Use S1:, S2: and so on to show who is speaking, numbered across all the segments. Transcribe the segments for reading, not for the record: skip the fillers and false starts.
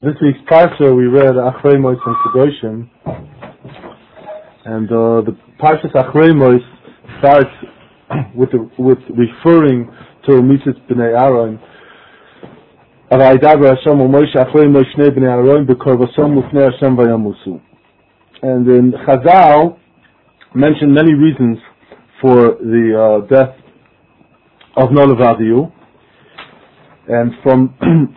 S1: This week's parsha we read Achrei Mos and Kedoshim, and the parshas Achrei Mos starts with referring to Mitzvot Bnei Aaron. Vaydaber Hashem Moshe Achrei Mos Shnei Bnei Aaron b'korvasam ufnei Hashem vayamusu. And then Chazal mentioned many reasons for the death of Nadav Avihu. And from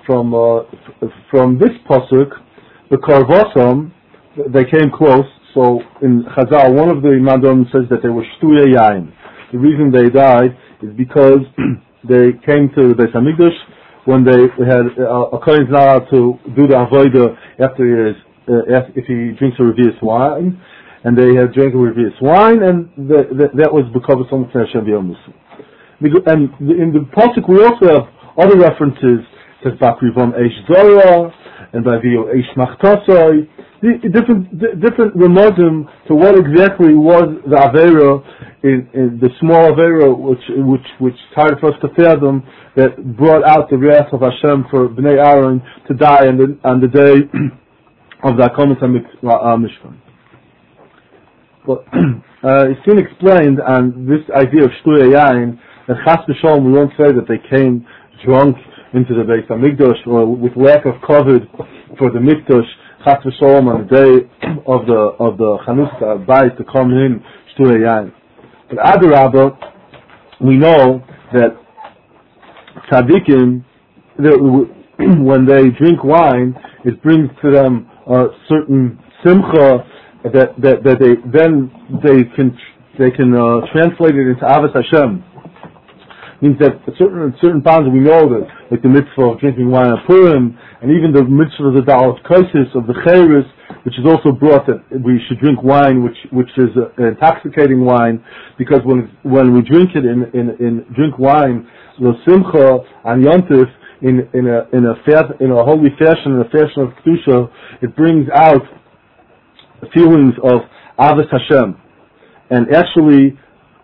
S1: this pasuk, the Karvasam, they came close. So in Chazal, one of the Madon says that they were Shtuye Yain. The reason they died is because they came to the Beis Hamikdash when they had a kohen is not allowed to do the avodah after if he drinks a revius wine, and they had drank a revius wine, and that was because of something Hashem B'Yomusu. And in the pasuk we also have other references, says Bakrivam Eish Zorah and Bavio Eish Machtosoi, different remozim to what exactly was the Avera in the small Avera which started for us to fathom, that brought out the wrath of Hashem for Bnei Aaron to die on the day of the Akamas HaMishkan. But it's soon explained on this idea of Shtuye Yain that Chas V'Sholom, we won't say that they came drunk into the Beis Hamikdash or with lack of covet for the Mikdash, Chas v'Sholom, on the day of the Chanukah Bayis to come in Shtuye Yain. But Adarabah, we know that tzaddikim, when they drink wine, it brings to them a certain simcha that they can translate it into Avas Hashem. Means that certain times we know that, like the mitzvah of drinking wine on Purim, and even the mitzvah of the Dalat Kaisis of the Chayris, which is also brought that we should drink wine, which is an intoxicating wine, because when we drink it in drink wine, the simcha and yontif in a holy fashion, in a fashion of kedusha, it brings out feelings of Avos Hashem, and actually.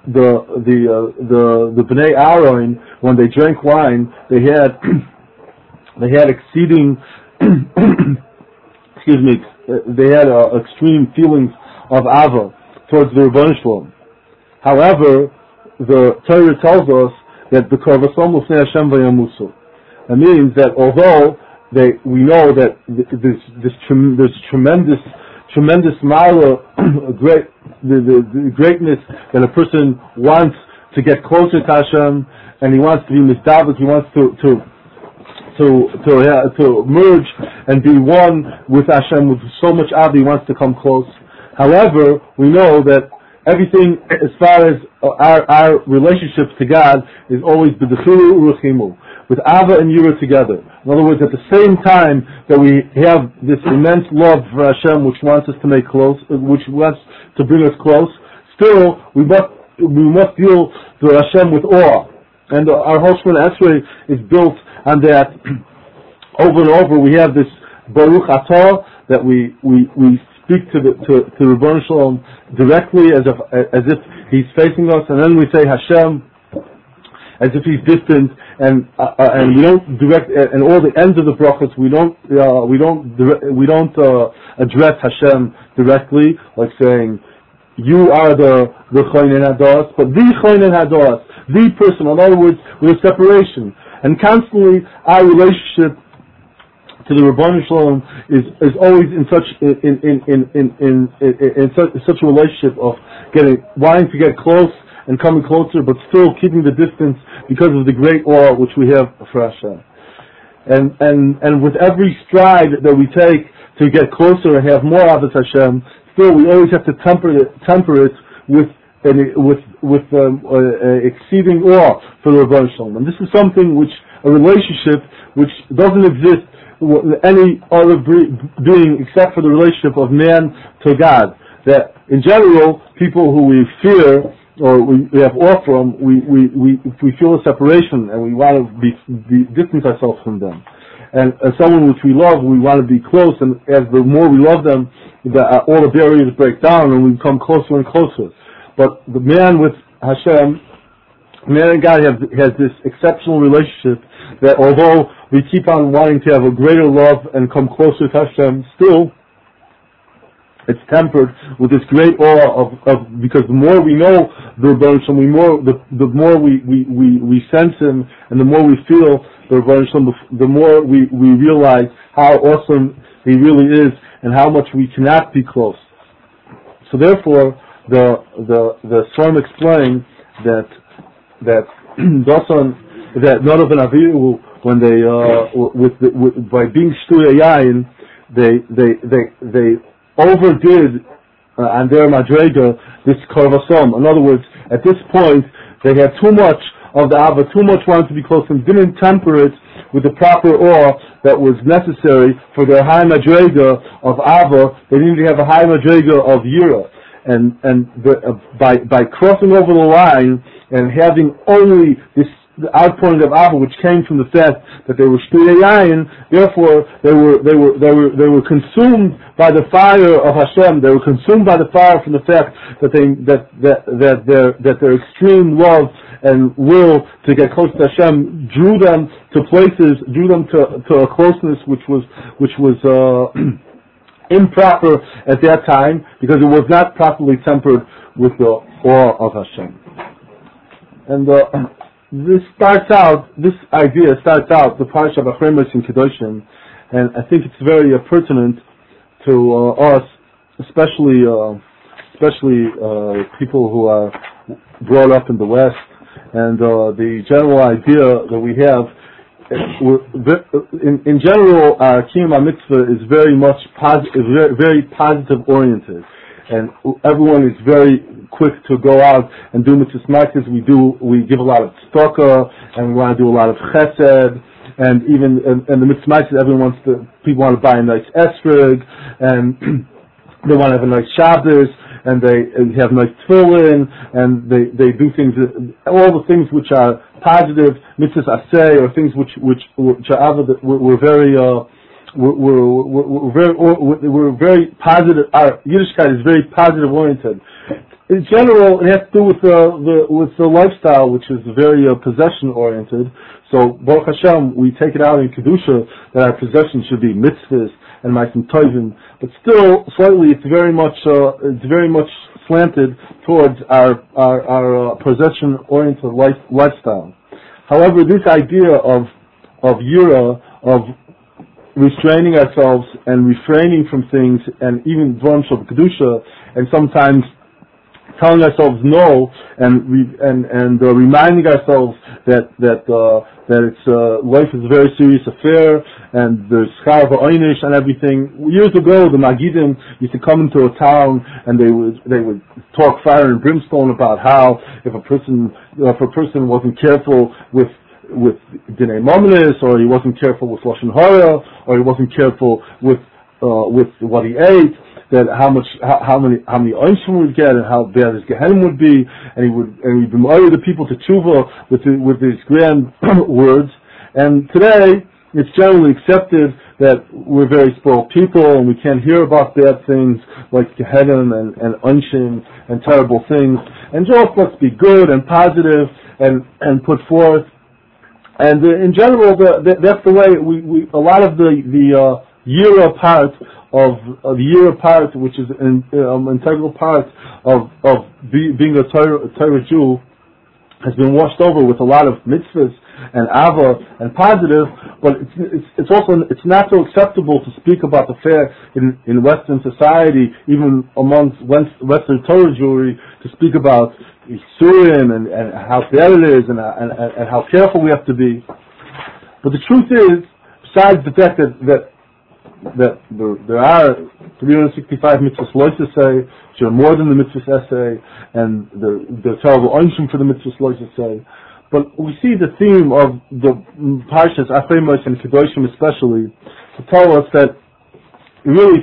S1: The Bnei Aaron, when they drank wine, they had exceeding they had extreme feelings of Ava towards the Rebbeinu Shalom. However, the Torah tells us that the Karvasam Ufnei Hashem Vayamusu. That means that although we know that there's tremendous ma'ala, the greatness that a person wants to get closer to Hashem, and he wants to be mistablik, he wants to merge and be one with Hashem with so much ava, he wants to come close. However, we know that everything as far as our relationships to God is always b'dechilu u'rechimu, with ava and yira together. In other words, at the same time that we have this immense love for Hashem, which wants us to make close, which wants to bring us close, still we must deal to Hashem with awe. And our whole Shemona Esrei is built on that. Over and over, we have this Baruch Atah that we speak to Rebbeinu Shalom directly as if he's facing us, and then we say Hashem as if he's distant, and we don't direct, and all the ends of the brachos we don't address Hashem directly, like saying you are the Choinen Hadas, but the Choinen Hadas, the person. In other words, we have separation, and constantly our relationship to the Rebbeinu Shalom is always in such a relationship of wanting to get close and coming closer, but still keeping the distance because of the great awe which we have for Hashem. And with every stride that we take to get closer and have more Avos Hashem, still we always have to temper it with exceeding awe for the Rebbeinu Shalom. And this is something a relationship which doesn't exist with any other being except for the relationship of man to God. That in general, people who we fear or we have awe from, we feel a separation and we want to distance ourselves from them. And someone which we love, we want to be close, and as the more we love them, all the barriers break down and we become closer and closer. But the man with Hashem Man and God has this exceptional relationship that although we keep on wanting to have a greater love and come closer to Hashem, still it's tempered with this great awe of because the more we know the Rebbeinu Shalom, the more we sense Him, and the more we feel the Rebbeinu Shalom, the more we realize how awesome He really is and how much we cannot be close. So therefore, the Swarm explained that Dosan, that Nadav and Avihu, when they by being Shtuya Yayin, they overdid on their Madrega this Karvasom. In other words, at this point, they had too much of the Ava, too much wanted to be close, and didn't temper it with the proper awe that was necessary for their high Madrega of Ava. They needed to have a high Madrega of Yira. And by crossing over the line and having only this outpouring of Ava, which came from the fact that they were Shtuya Yayin, therefore they were consumed by the fire of Hashem. They were consumed by the fire from the fact that their extreme love and will to get close to Hashem drew them to places, drew them to a closeness which was improper at that time, because it was not properly tempered with the awe of Hashem. And this idea starts out the Parsha of Achremis and Kedoshim, and I think it's very pertinent to us, especially people who are brought up in the West, and the general idea that we have. In general, our Kiyum HaMitzvah is very much very positive oriented, and everyone is very quick to go out and do mitzvahs ma'ases. We give a lot of tzedakah, and we want to do a lot of chesed, and even and the mitzvahs ma'ases, people want to buy a nice esrog, and they want to have a nice Shabbos, and they have nice tefillin, and they do things, all the things which are positive mitzvahs aseh, or things which are we're very positive. Our Yiddishkeit is very positive oriented. In general, it has to do with the lifestyle, which is very possession oriented. So Baruch Hashem, we take it out in kedusha that our possession should be mitzvahs and ma'asim tovim, but still slightly it's very much slanted towards our possession oriented lifestyle. However, this idea of yira, of restraining ourselves and refraining from things, and even dvarim shel kedusha, and sometimes telling ourselves no, and reminding ourselves that it's life is a very serious affair, and there's schar v'oinish and everything. Years ago, the Magidim used to come into a town, and they would talk fire and brimstone about how if a person wasn't careful with Dinei Mominus, or he wasn't careful with Lashon Hara, or he wasn't careful with what he ate, that how many oinshim would get, and how bad his Gehenim would be, and he'd remind the people to tshuva with his grand words. And today, it's generally accepted that we're very spoiled people, and we can't hear about bad things like Gehenim and oinshim and terrible things, and just let's be good and positive and put forth. And in general, that's the way we a lot of the Yira part of the Yira part, which is an integral part of being a Torah Jew, has been washed over with a lot of mitzvahs and ava and positive, but it's not so acceptable to speak about the fact in Western society, even amongst Western Torah Jewry, to speak about Isurim and how bad it is and how careful we have to be. But the truth is, besides the fact that there are 365 mitzvahs loisasei, which are more than the mitzvahs essay, and the terrible onshim for the mitzvahs loisasei. But we see the theme of the parshas Achremis and Kedoshim especially to tell us that really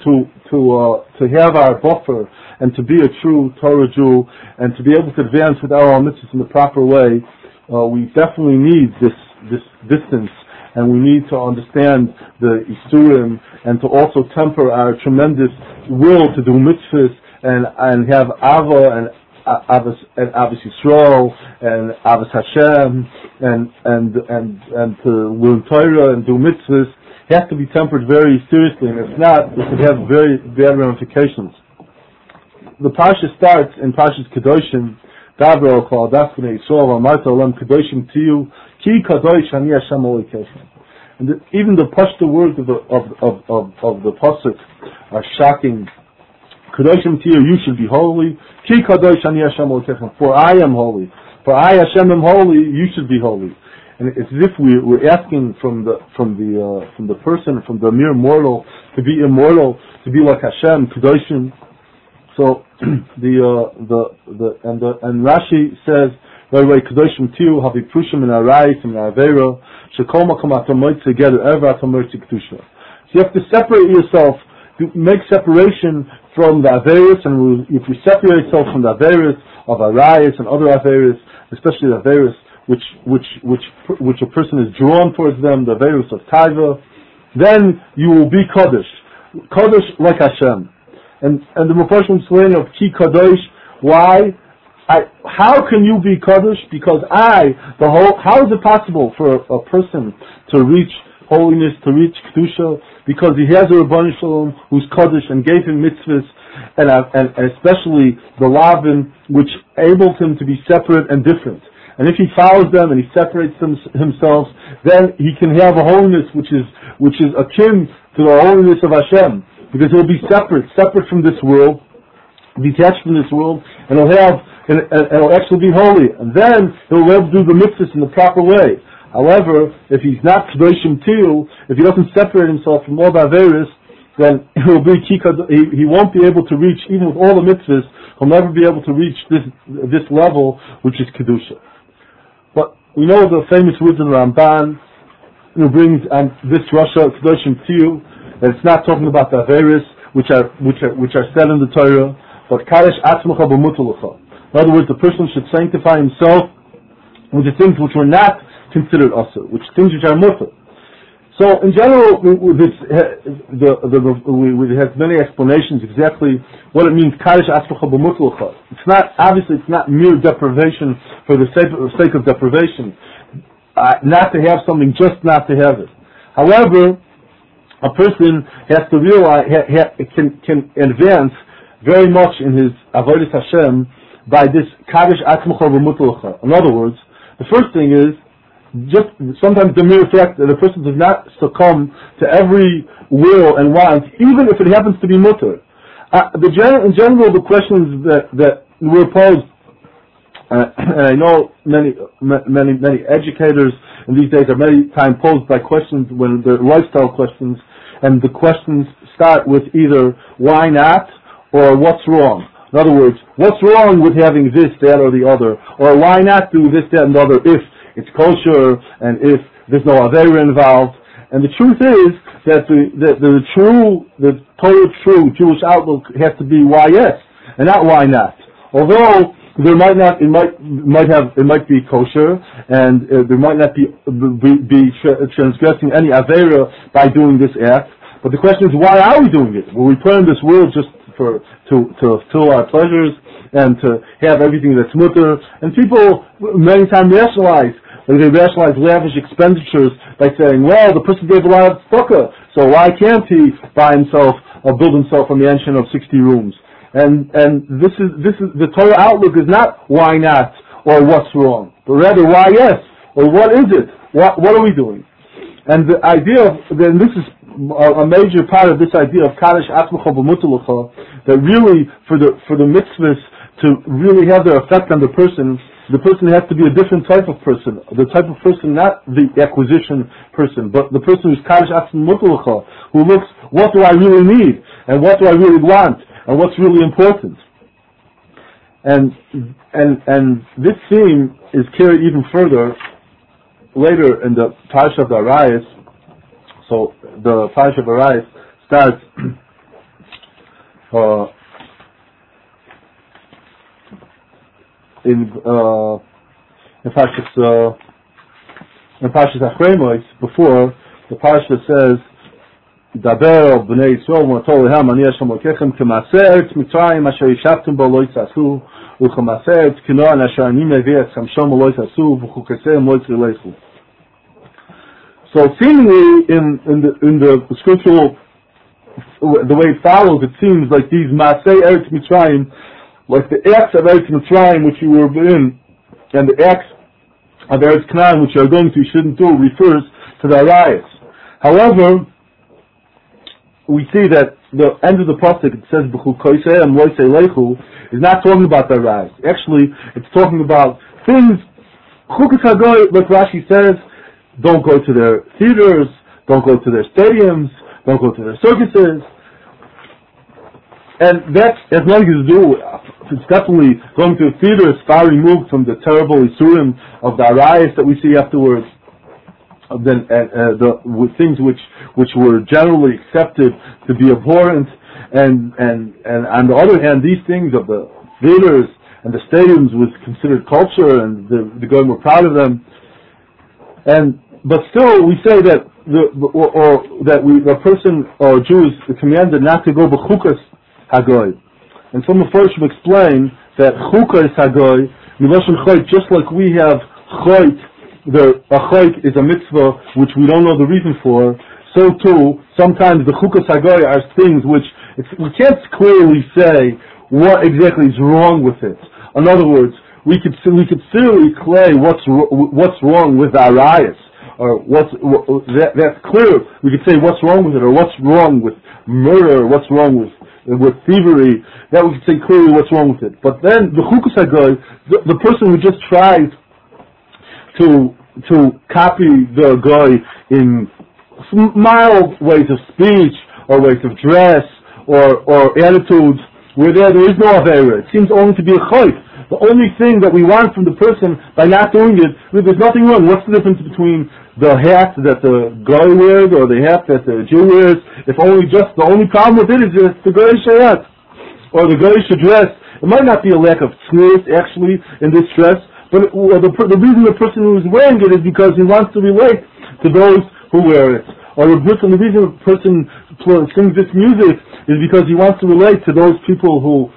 S1: to have our buffer and to be a true Torah Jew and to be able to advance with our mitzvahs in the proper way, we definitely need this distance. And we need to understand the Isurim and to also temper our tremendous will to do mitzvahs and have Ava and Avos Yisrael and Avos Hashem and to learn Torah and do mitzvahs has to be tempered very seriously, and if not, it could have very bad ramifications. The parsha starts in Parshas Kedoshim. Davro called Dafnei Yisrael Amarta Olam Kedoshim Tiyu Ki Kadosh Ani Hashem Elokeichem. And even the pashto words of the pasuk are shocking. Kedoshim Tiyu, you should be holy. Ki Kadosh Ani Hashem Elokeichem. For I am holy. For I Hashem am holy. You should be holy. And it's as if we're asking from the person, from the mere mortal, to be immortal, to be like Hashem, Kedoshim. So and Rashi says, by the way, Kedoshim Tiyu Havi Prushim in Arayis and Avera Shekol Makom Atamoyt together Ever Atamoyt Kedusha. So you have to separate yourself, to make separation from the Averis, and if you separate yourself from the Averis of Arayis and other Averis, especially the Averis which a person is drawn towards them, the Averis of Taiva, then you will be Kodesh like Hashem. And the Mepharshim explain of Ki Kadosh, why? How can you be Kadosh? Because how is it possible for a person to reach holiness, to reach Kedusha? Because he has a Rebbeinu Shalom who's Kadosh and gave him mitzvahs, and especially the Lavin, which enabled him to be separate and different. And if he follows them and he separates himself, then he can have a holiness which is akin to the holiness of Hashem. Because he'll be separate from this world, detached from this world, and it'll actually be holy. And then he'll be able to do the mitzvahs in the proper way. However, if he's not Kedoshim Tiyu, if he doesn't separate himself from all the Averis, then he won't be able to reach, even with all the mitzvahs, he'll never be able to reach this level, which is Kedusha. But we know the famous words in Ramban, who brings on this Rasha, Kedoshim Tiyu, that it's not talking about the Averis, which are said in the Torah, but Kadesh Atzmacha B'Mutulucha. In other words, the person should sanctify himself with the things which were not considered Asur, things which are Mutter. So, in general, it has many explanations exactly what it means, Kadesh Atzmacha B'Mutulucha. It's not mere deprivation for the sake of deprivation, not to have something, just not to have it. However, a person has to realize, can advance very much in his Avodas Hashem by this Kadesh Atzmacha V'Mutulucha. In other words, the first thing is, just sometimes the mere fact that a person does not succumb to every will and want, even if it happens to be mutter. In general, the questions that were posed, and I know many educators in these days are many times posed by questions when they're lifestyle questions, and the questions start with either why not or what's wrong. In other words, what's wrong with having this, that, or the other, or why not do this, that, and the other if it's kosher and if there's no Aveira involved. And the truth is that the total true Jewish outlook has to be why yes and not why not. Although there might be kosher, and there might not be transgressing any Aveira by doing this act. But the question is, why are we doing it? Were we put in this world just to fulfill our pleasures and to have everything that's mutter? And people many times rationalize lavish expenditures by saying, well, the person gave a lot of tzedakah, so why can't he buy himself or build himself a mansion of 60 rooms? And this is the Torah outlook is not why not or what's wrong, but rather why yes or what is it? What are we doing? And the idea then this is a major part of this idea of Kadesh Atzmacha B'Mutulucha, that really for the mitzvahs to really have their effect on the person has to be a different type of person. The type of person, not the acquisition person, but the person who's Kadesh Atzmacha B'Mutulucha, who looks, what do I really need and what do I really want? And what's really important. And this theme is carried even further later in the Parsha of the Arayis. So the Parsha of Arayis starts in Parshas Achrei Mos. Before the Parsha says דבר בני ישראל ונתו להם אני השם אלוקיכם כמעשה ארץ מצרים אשר ישבתם בו לא יתעשו וכמעשה ארץ כנען אשר אני מביא אתכם שם לא יתעשו וחוקותיהם לא ילכו. So seemingly in the scriptural, the way it follows, it seems like these Maaseh Eretz Mitzrayim, like the acts of Eretz Mitzrayim which you were in, and the acts of Eretz Canaan which you are going to, you shouldn't do, refers to the Arayos. However, we see that the end of the pasuk, it says B'chukoseim lo yisei is not talking about the Arayos. Actually, it's talking about things. Chukas Hagoy, like Rashi says, don't go to their theaters, don't go to their stadiums, don't go to their circuses. And that has nothing to do, it's definitely going to the theater is far removed from the terrible isurim of the Arayos that we see afterwards, with things which were generally accepted to be abhorrent, and on the other hand, these things of the theaters and the stadiums was considered culture, and the Goyim were proud of them. But still, we say that the person or Jew is commanded not to go b'chukas hagoy. And some of the first explain that chukas hagoy, miloshen chayt, just like we have chayt, a chayt is a mitzvah which we don't know the reason for, so too, sometimes the chukas hagoy are things which we can't clearly say what exactly is wrong with it. In other words, we could clearly claim what's wrong with our Arayos, or that's clear. We could say what's wrong with it, or what's wrong with murder, or what's wrong with thievery. That we could say clearly what's wrong with it. But then the chukas hagoy, the person who just tries to copy the goy in mild ways of speech or ways of dress or attitudes, where there is no avera. It seems only to be a chayt. The only thing that we want from the person by not doing it, there's nothing wrong. What's the difference between the hat that the guy wears or the hat that the Jew wears? If only just the only problem with it is just the Goyish hat or the Goyish dress. It might not be a lack of tznius actually in this dress, but the reason the person who is wearing it is because he wants to relate to those who wear it. Or the reason the person sings this music is because he wants to relate to those people who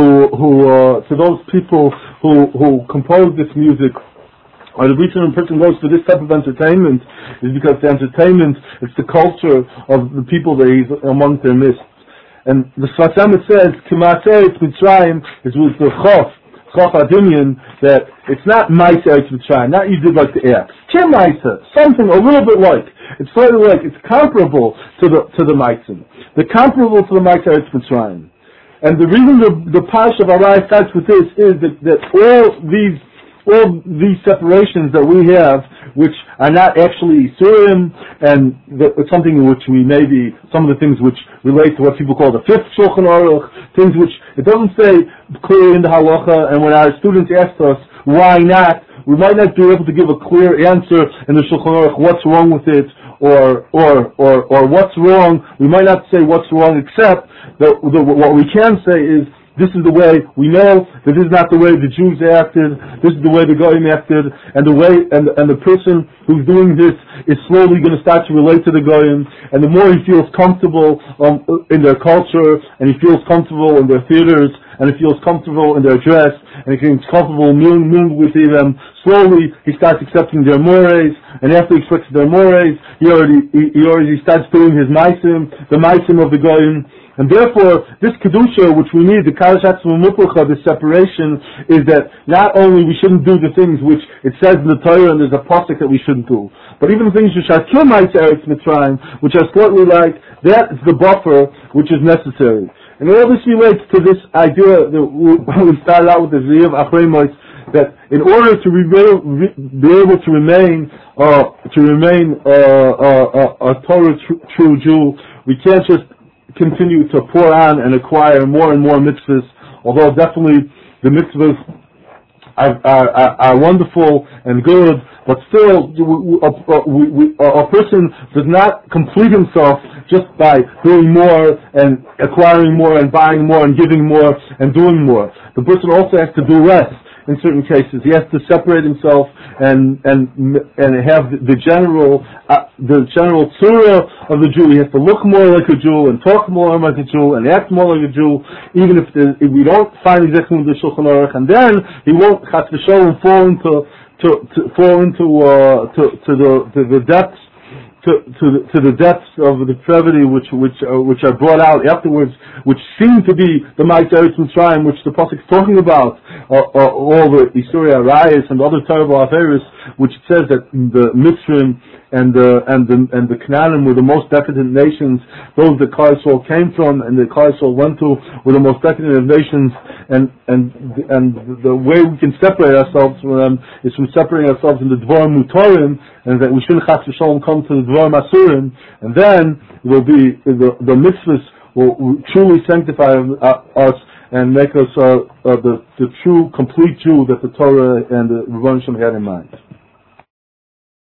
S1: compose this music. Or the reason a person goes to this type of entertainment is because the entertainment is the culture of the people that he's among their midst. And the Sfas Emes says, K'maaseh Eretz Mitzrayim is with the Chof Adimian, that it's not Ma'aseh Eretz Mitzrayim, not you did like the act. K'maaseh, something a little bit like. It's slightly like, it's comparable to the Ma'aseh. They're comparable to the Ma'aseh Eretz Mitzrayim. And the reason the Parsha of Arayos starts with this is that all these separations that we have, which are not actually Isurim, and it's something which some of the things which relate to what people call the fifth Shulchan Aruch, things which it doesn't say clearly in the halacha, and when our students ask us why not, we might not be able to give a clear answer in the Shulchan Aruch what's wrong with it, or what's wrong. We might not say what's wrong, except what we can say is this is the way we know that this is not the way the Jews acted. This is the way the Goyim acted, and the person who's doing this is slowly going to start to relate to the Goyim. And the more he feels comfortable in their culture, and he feels comfortable in their theaters, and he feels comfortable in their dress, and he feels comfortable moving with them, slowly he starts accepting their mores, and after he accepts their mores, he already starts doing his maisim, the maisim of the Goyim. And therefore, this kedusha, which we need, the karashat mumupucha, the separation, is that not only we shouldn't do the things which it says in the Torah, and there's a pasuk that we shouldn't do, but even the things which are kilmais Eretz Mitzrayim, which are slightly like, that is the buffer which is necessary. And all this relates to this idea that we started out with the Ziyah of Achrei Mos, that in order to be able to remain a Torah true Jew, we can't just continue to pour on and acquire more and more mitzvahs, although definitely the mitzvahs are wonderful and good, but still a person does not complete himself just by doing more and acquiring more and buying more and giving more and doing more. The person also has to do less. in certain cases. He has to separate himself and have the general tzura of the Jew. He has to look more like a Jew and talk more like a Jew and act more like a Jew, even if we don't find exactly the Shulchan Aruch, and then he won't have to show him fall into the depths. To the depths of the depravity which are brought out afterwards, which seem to be the Ma'aseh Eretz Mitzrayim, which the pasuk is talking about, all the Isuria Arayis and other terrible affairs, which it says that the Mitzrayim and the Canaanim were the most decadent nations. Those that Klal Yisrael came from and that Klal Yisrael went to were the most decadent of nations. And the way we can separate ourselves from them is from separating ourselves in the Dvarim Mutorim, and that we shouldn't Chas v'Shalom come to the Dvarim Asurim, and then it will be the mitzvahs will truly sanctify us and make us the true complete Jew that the Torah and the Rebbeinu Shem had in mind.